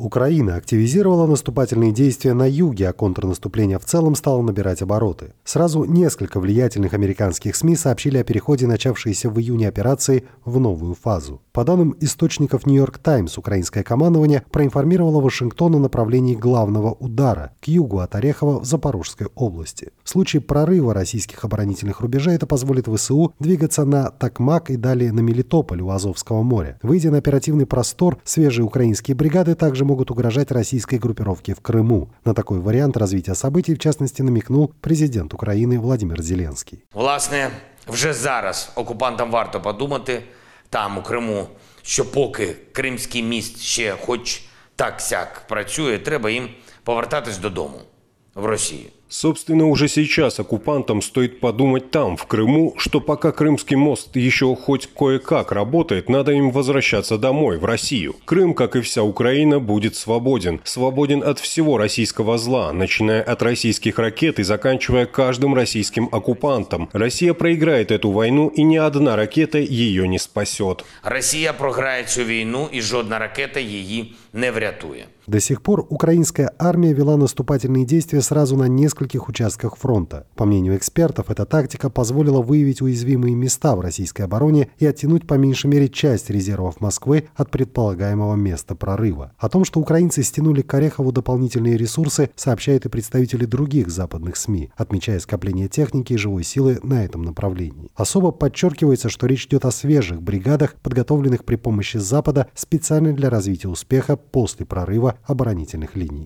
Украина активизировала наступательные действия на юге, а контрнаступление в целом стало набирать обороты. Сразу несколько влиятельных американских СМИ сообщили о переходе начавшейся в июне операции в новую фазу. По данным источников New York Times, украинское командование проинформировало Вашингтон о направлении главного удара к югу от Орехова в Запорожской области. В случае прорыва российских оборонительных рубежей это позволит ВСУ двигаться на Токмак и далее на Мелитополь у Азовского моря. Выйдя на оперативный простор, свежие украинские бригады также могут угрожать российской группировке в Крыму. На такой вариант развития событий, в частности, намекнул президент України Владимир Зеленський. Власне, вже зараз окупантам варто подумати там, у Криму, що поки Кримський міст ще хоч так-сяк працює, треба їм повертатись додому, в Росію. Собственно, уже сейчас оккупантам стоит подумать там, в Крыму, что пока Крымский мост еще хоть кое-как работает, надо им возвращаться домой, в Россию. Крым, как и вся Украина, будет свободен. Свободен от всего российского зла, начиная от российских ракет и заканчивая каждым российским оккупантом. Россия проиграет эту войну, и ни одна ракета ее не спасет. Россия програє цю війну, і жодна ракета її не врятує. До сих пор украинская армия вела наступательные действия сразу на нескольких участках фронта. По мнению экспертов, эта тактика позволила выявить уязвимые места в российской обороне и оттянуть по меньшей мере часть резервов Москвы от предполагаемого места прорыва. О том, что украинцы стянули к Орехову дополнительные ресурсы, сообщают и представители других западных СМИ, отмечая скопление техники и живой силы на этом направлении. Особо подчеркивается, что речь идет о свежих бригадах, подготовленных при помощи Запада специально для развития успеха после прорыва оборонительных линий.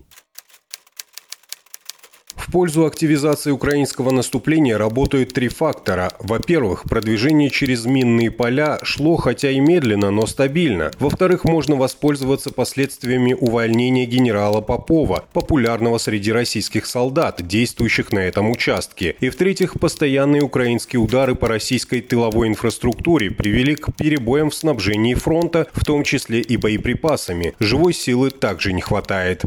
В пользу активизации украинского наступления работают три фактора. Во-первых, продвижение через минные поля шло хотя и медленно, но стабильно. Во-вторых, можно воспользоваться последствиями увольнения генерала Попова, популярного среди российских солдат, действующих на этом участке. И в-третьих, постоянные украинские удары по российской тыловой инфраструктуре привели к перебоям в снабжении фронта, в том числе и боеприпасами. Живой силы также не хватает.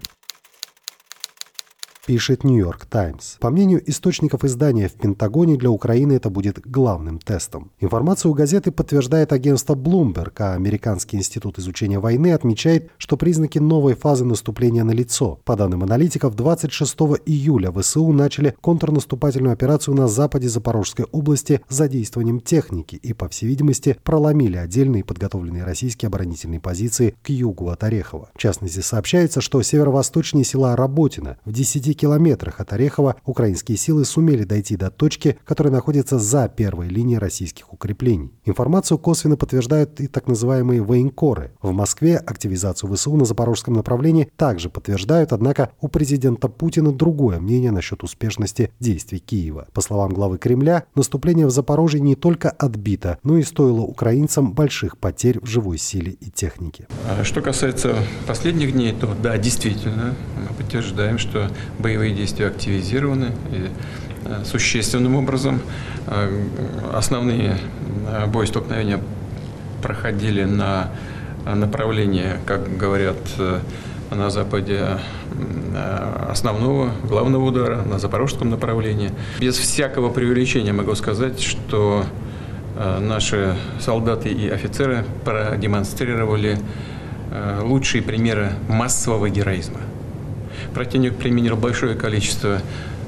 Пишет New York Times. По мнению источников издания в Пентагоне, для Украины это будет главным тестом. Информацию газеты подтверждает агентство Bloomberg, а Американский институт изучения войны отмечает, что признаки новой фазы наступления налицо. По данным аналитиков, 26 июля ВСУ начали контрнаступательную операцию на западе Запорожской области с задействованием техники и, по всей видимости, проломили отдельные подготовленные российские оборонительные позиции к югу от Орехова. В частности, сообщается, что северо-восточнее села Работино в 10 километрах от Орехова украинские силы сумели дойти до точки, которая находится за первой линией российских укреплений. Информацию косвенно подтверждают и так называемые военкоры. В Москве активизацию ВСУ на запорожском направлении также подтверждают, однако у президента Путина другое мнение насчет успешности действий Киева. По словам главы Кремля, наступление в Запорожье не только отбито, но и стоило украинцам больших потерь в живой силе и технике. Что касается последних дней, то да, действительно, мы подтверждаем, что боевые действия активизированы и существенным образом. Основные боестолкновения проходили на направлении, как говорят на Западе, основного, главного удара, на запорожском направлении. Без всякого преувеличения могу сказать, что наши солдаты и офицеры продемонстрировали лучшие примеры массового героизма. Противник применил большое количество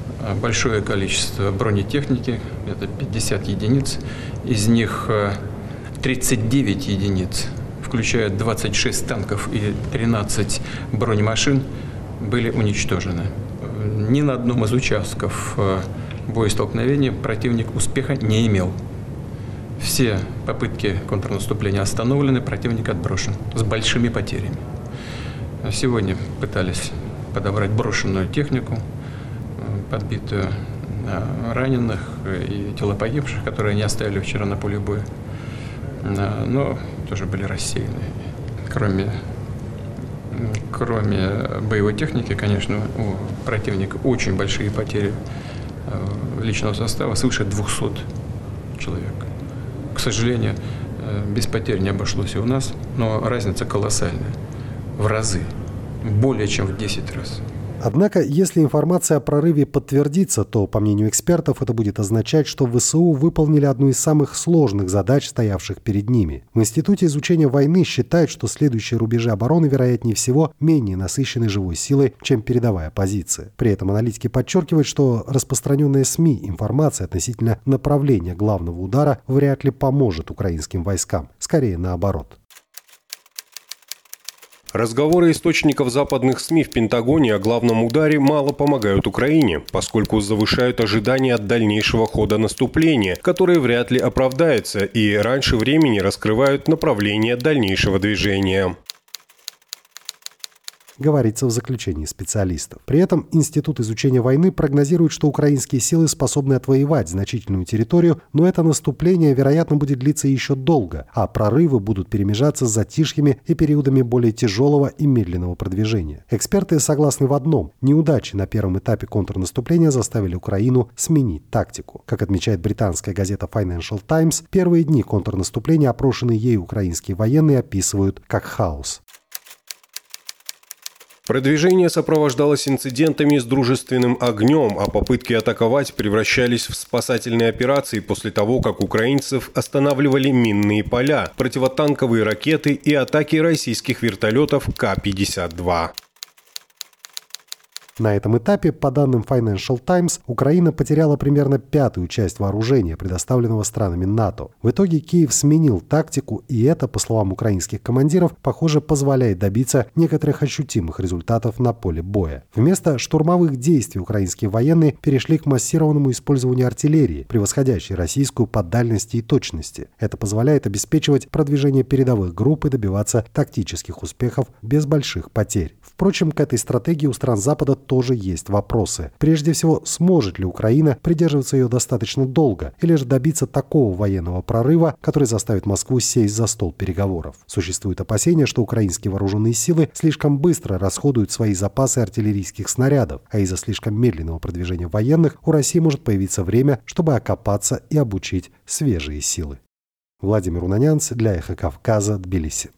бронетехники, это 50 единиц, из них 39 единиц, включая 26 танков и 13 бронемашин, были уничтожены. Ни на одном из участков боестолкновения противник успеха не имел. Все попытки контрнаступления остановлены, противник отброшен с большими потерями. Сегодня пытались подобрать брошенную технику, подбитую раненых и тела погибших, которые они оставили вчера на поле боя, но тоже были рассеяны. Кроме боевой техники, конечно, у противника очень большие потери личного состава, свыше 200 человек. К сожалению, без потерь не обошлось и у нас, но разница колоссальная, в разы. Более чем в 10 раз. Однако, если информация о прорыве подтвердится, то, по мнению экспертов, это будет означать, что ВСУ выполнили одну из самых сложных задач, стоявших перед ними. В Институте изучения войны считают, что следующие рубежи обороны, вероятнее всего, менее насыщены живой силой, чем передовая позиция. При этом аналитики подчеркивают, что распространенная СМИ информация относительно направления главного удара вряд ли поможет украинским войскам. Скорее наоборот. Разговоры источников западных СМИ в Пентагоне о главном ударе мало помогают Украине, поскольку завышают ожидания от дальнейшего хода наступления, которое вряд ли оправдается, и раньше времени раскрывают направление дальнейшего движения. Говорится в заключении специалистов. При этом Институт изучения войны прогнозирует, что украинские силы способны отвоевать значительную территорию, но это наступление, вероятно, будет длиться еще долго, а прорывы будут перемежаться с затишьями и периодами более тяжелого и медленного продвижения. Эксперты согласны в одном – неудачи на первом этапе контрнаступления заставили Украину сменить тактику. Как отмечает британская газета Financial Times, первые дни контрнаступления опрошенные ею украинские военные описывают как хаос. Продвижение сопровождалось инцидентами с дружественным огнем, а попытки атаковать превращались в спасательные операции после того, как украинцев останавливали минные поля, противотанковые ракеты и атаки российских вертолетов К-52. На этом этапе, по данным Financial Times, Украина потеряла примерно пятую часть вооружения, предоставленного странами НАТО. В итоге Киев сменил тактику, и это, по словам украинских командиров, похоже, позволяет добиться некоторых ощутимых результатов на поле боя. Вместо штурмовых действий украинские военные перешли к массированному использованию артиллерии, превосходящей российскую по дальности и точности. Это позволяет обеспечивать продвижение передовых групп и добиваться тактических успехов без больших потерь. Впрочем, к этой стратегии у стран Запада тоже есть вопросы. Прежде всего, сможет ли Украина придерживаться ее достаточно долго, или же добиться такого военного прорыва, который заставит Москву сесть за стол переговоров. Существует опасение, что украинские вооруженные силы слишком быстро расходуют свои запасы артиллерийских снарядов, а из-за слишком медленного продвижения военных у России может появиться время, чтобы окопаться и обучить свежие силы. Владимир Унанянц для Эхо Кавказа, Тбилиси.